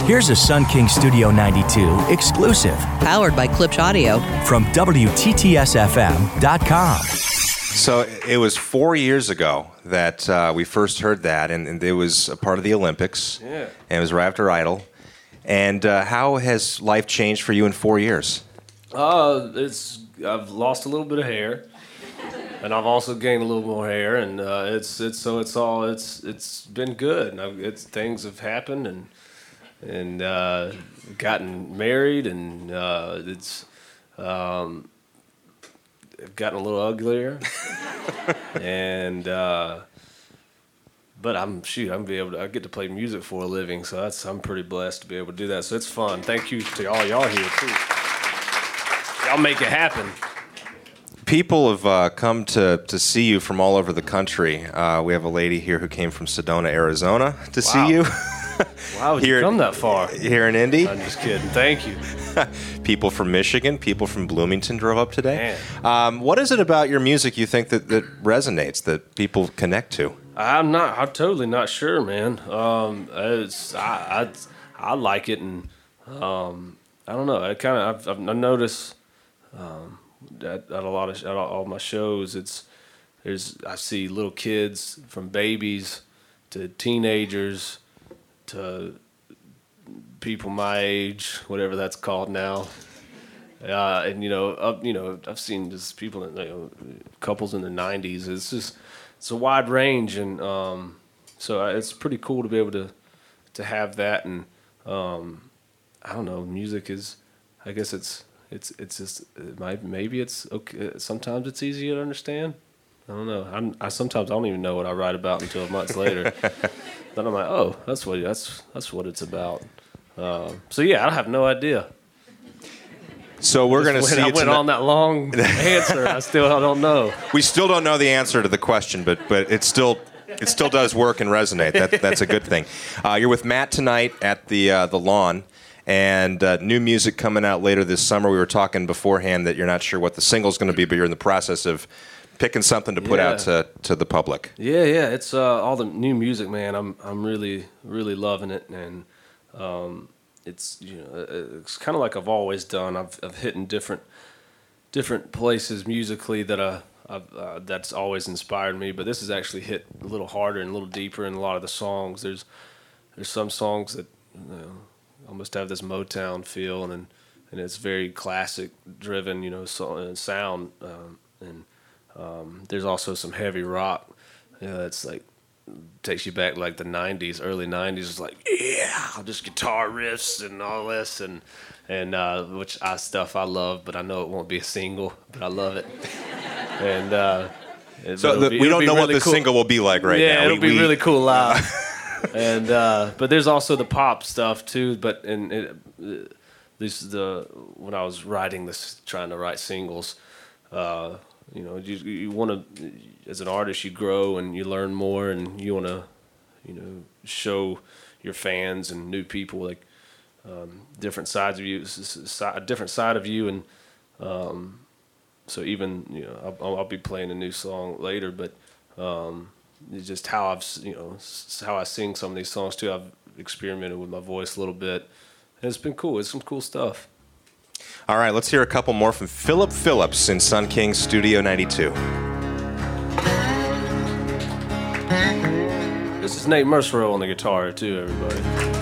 Here's a Sun King Studio 92 exclusive Powered by Klipsch Audio. from WTTSFM.com. So it was 4 years ago that we first heard that, and it was a part of the Olympics. Yeah. And it was right after Idol. And how has life changed for you in 4 years? I've lost a little bit of hair, and I've also gained a little more hair, and it's been good. And things have happened, and gotten married, and it's gotten a little uglier, and but I get to play music for a living, so I'm pretty blessed to be able to do that. So it's fun. Thank you to all y'all here too. Y'all make it happen. People have come to see you from all over the country. We have a lady here who came from Sedona, Arizona to see you. Wow, would you come that far? Here in Indy. I'm just kidding. Thank you. People from Michigan, people from Bloomington drove up today. Man. What is it about your music you think that resonates, that people connect to? I'm totally not sure, man. I like it, and I don't know. I've noticed at all my shows, I see little kids from babies to teenagers to people my age, whatever that's called now. And I've seen just people, couples in their 90s. It's a wide range, and so it's pretty cool to be able to have that. And I don't know, music is, I guess it's just maybe it's okay. Sometimes it's easier to understand. I don't know. Sometimes I don't even know what I write about until months later. Then I'm like, oh, that's what it's about. So yeah, I have no idea. So we're going to see. I went on that long answer. I don't know. We still don't know the answer to the question, but it still does work and resonate. That's a good thing. You're with Matt tonight at the Lawn, and new music coming out later this summer. We were talking beforehand that you're not sure what the single's going to be, but you're in the process of picking something to put out to the public. Yeah. It's all the new music, man. I'm really, really loving it, and it's it's kind of like I've always done. I've hit in different places musically that that's always inspired me. But this has actually hit a little harder and a little deeper in a lot of the songs. There's some songs that almost have this Motown feel, and it's very classic driven, sound. And there's also some heavy rock. That's like takes you back like the 90s, early 90s. It's like, yeah, just guitar riffs and all this, and which stuff I love, but I know it won't be a single, but I love it. And we don't know what the single will be like right now. Yeah, it'll be really cool live. And but there's also the pop stuff too. But when I was writing this, trying to write singles, you want to, as an artist, you grow and you learn more, and you want to, show your fans and new people like different sides of you, a different side of you, and so even I'll be playing a new song later, but it's just how how I sing some of these songs too. I've experimented with my voice a little bit, and it's been cool. It's some cool stuff. All right, let's hear a couple more from Philip Phillips in Sun King Studio 92. This is Nate Mercer on the guitar too, everybody.